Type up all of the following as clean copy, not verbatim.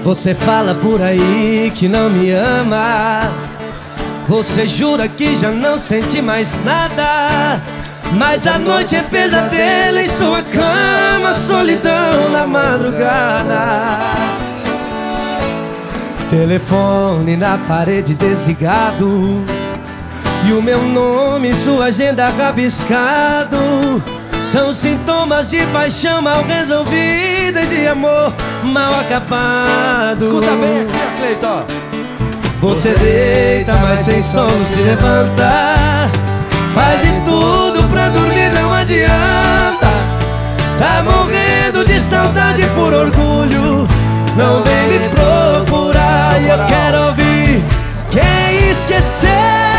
Você fala por aí que não me ama. Você jura que já não sente mais nada. Mas a noite é pesadelo em sua cama, solidão na madrugada. Telefone na parede desligado e o meu nome em sua agenda rabiscado. São sintomas de paixão mal resolvida e de amor mal acabado. Escuta bem aqui, Cleiton. Você deita, mas sem sono se levanta. Faz de tudo pra dormir, não adianta. Tá morrendo de saudade por orgulho. Não vem me procurar e eu quero ouvir quem esqueceu.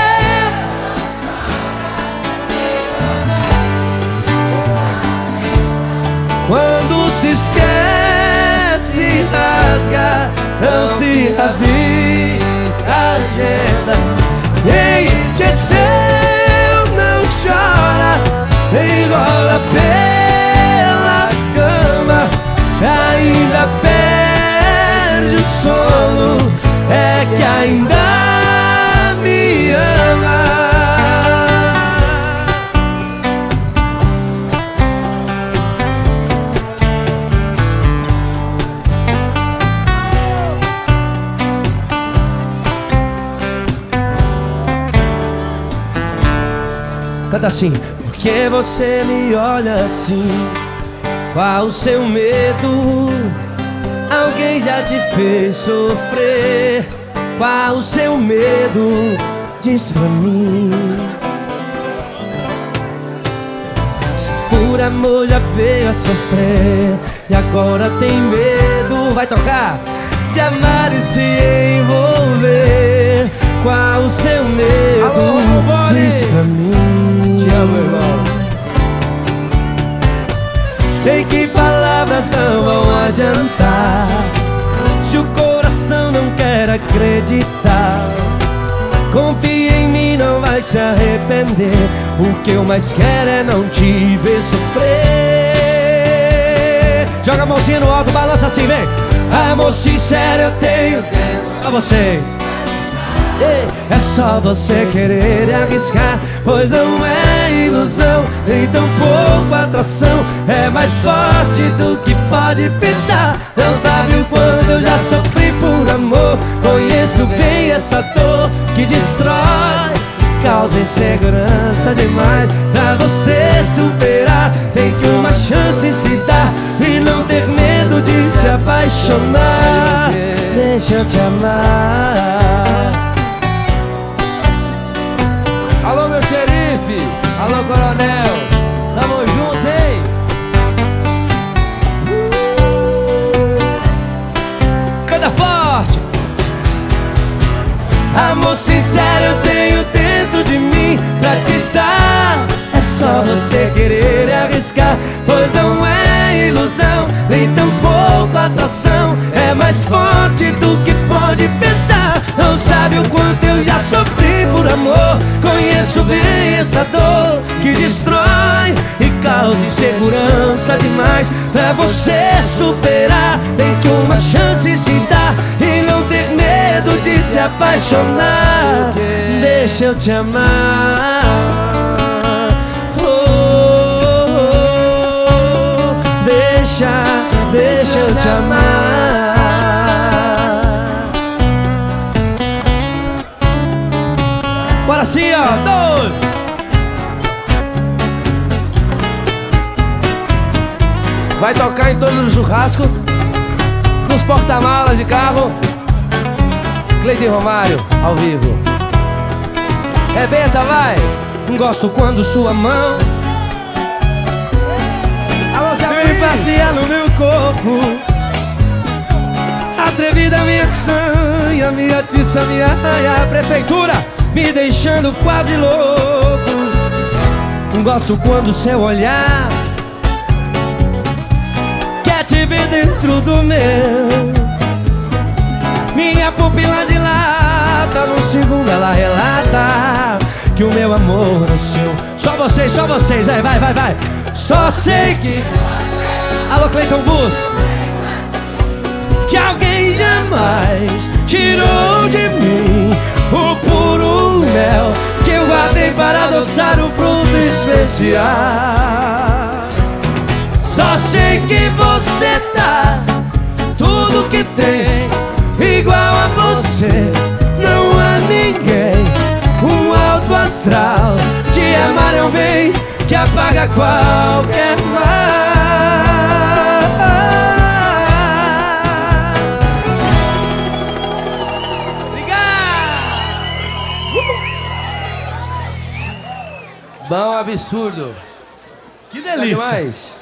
Quando se esquece, rasga, não se rabisca a agenda. Quem esqueceu não chora, enrola pela cama. Se ainda perde o sono, é que ainda me ama. Canta assim. Por que você me olha assim? Qual o seu medo? Alguém já te fez sofrer? Qual o seu medo? Diz pra mim. Se por amor já veio a sofrer e agora tem medo, vai tocar, de amar e se envolver. Qual o seu medo? Alô, diz pra mim. Te amo, irmão. Sei que palavras não vão adiantar se o coração não quer acreditar. Confia em mim, não vai se arrepender. O que eu mais quero é não te ver sofrer. Joga a mãozinha no alto, balança assim, vem. Amor sincero eu tenho pra vocês. É só você querer arriscar, pois não é ilusão, nem tão pouco atração. É mais forte do que pode pensar. Não sabe o quanto eu já sofri por amor. Conheço bem essa dor que destrói, causa insegurança demais. Pra você superar, tem que uma chance se dar e não ter medo de se apaixonar. Deixa eu te amar. Alô, meu xerife. Alô, coronel. Tamo junto, hein? Canta forte. Amor sincero eu tenho dentro de mim pra te dar. É só você querer arriscar, pois não é ilusão, nem tão pouco atração. É mais forte do que pode pensar. Não sabe o quanto eu já sofri por amor. Conheço bem essa dor que destrói e causa insegurança demais. Pra você superar, tem que uma chance se dar e não ter medo de se apaixonar. Deixa eu te amar. Deixa eu te amar. Bora sim, ó, dois. Vai tocar em todos os churrascos, nos porta-malas de carro. Cleiton Romário, ao vivo. Rebenta, vai. Gosto quando sua mão vem passear no meu corpo. Atrevida minha sanha, me atiça, me arranha. A prefeitura me deixando quase louco. Gosto quando seu olhar quer te ver dentro do meu. Minha pupila dilata, no segundo ela relata que o meu amor é seu. Só vocês, vai. Só sei que... Alô, Cleiton Bus. Que alguém já mais tirou de mim o puro mel que eu guardei para adoçar o fruto especial. Só sei que você tá tudo que tem igual a você. Não há ninguém, um alto astral. Te amar é um bem que apaga qualquer mal. Bom, absurdo. Que delícia. Tá demais.